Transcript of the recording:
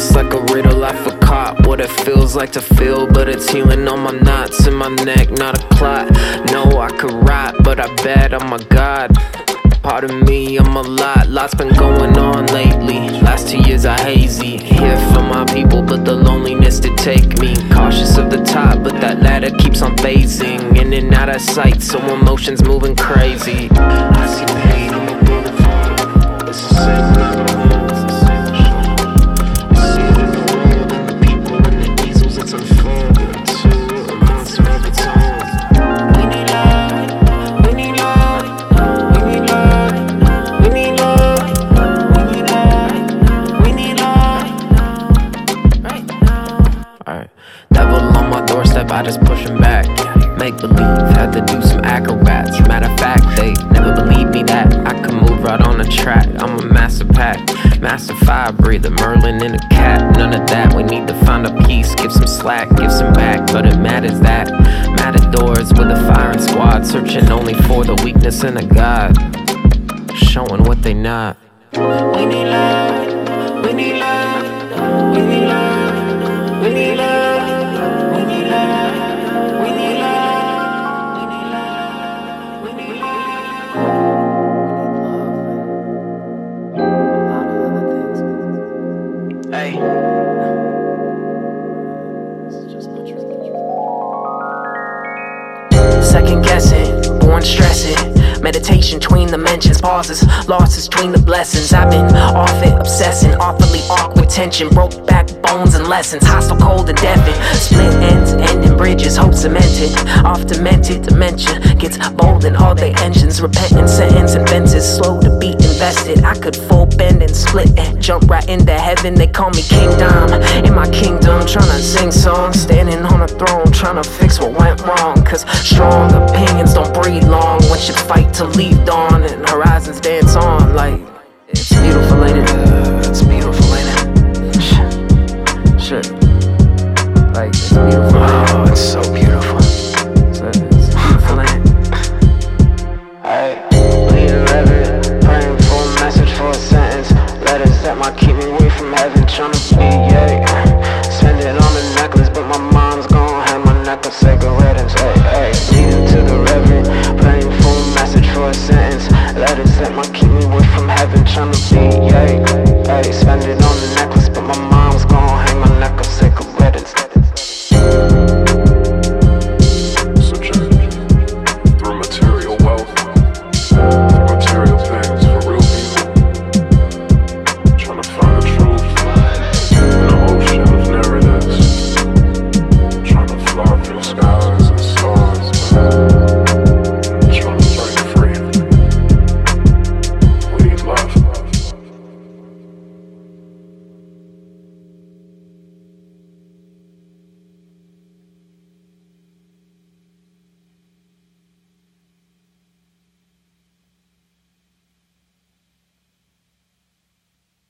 lost like a riddle, I forgot what it feels like to feel, but it's healing all my knots in my neck, not a clot. No, I could rap, but I bet I'm a god. Pardon me, I'm a lot's been going on lately. Last 2 years I hazy, here for my people, but the loneliness did take me. Cautious of the top, but that ladder keeps on phasing in and out of sight, so emotions moving crazy. I see pain on the boulevard, it's the same another home, it's the same show. I see it in the road, and the people in the easels, it's unfolding to a monster of its own. We need love, we need love, we need love, we need love, we need love, we need love, right now. Alright, devil on my doorstep, I just push him back. Make believe, had to do some acrobats. Matter of fact, they never believed me that I could move right on the track. I'm a master pack, master fire breather, Merlin in a cat. None of that, we need to find a peace. Give some slack, give some back, but it matters that matadors with a firing squad, searching only for the weakness in a god, showing what they not. We need love, we need love, we need love, we need love, we need love. Hey. Second guessing, born stressing. Meditation between the mentions, pauses, losses between the blessings. I've been off it, obsessing, awfully awkward tension, broke backbones and lessons, hostile, cold and deafening. Split ends, ending bridges, hope cemented. Off demented dementia gets bold in all their engines. Repentant sentence and fences, slow to be invested. I could full bend and split and jump right into heaven. They call me King Dom in my kingdom, tryna sing songs, standing on a throne, tryna fix what went wrong. Cause strong opinions don't breed long when ships fight to leave dawn and horizons dance on. Like, it's beautiful, ain't it? It's beautiful, ain't it? Shit. Like, it's beautiful. Oh, it's so beautiful. It's beautiful, ain't it? Alright, leading lever, praying for a message, for a sentence. Letters that might keep me away from heaven, tryna be, yeah. Spend it on a necklace, but my mom's gon' have my necklace, say go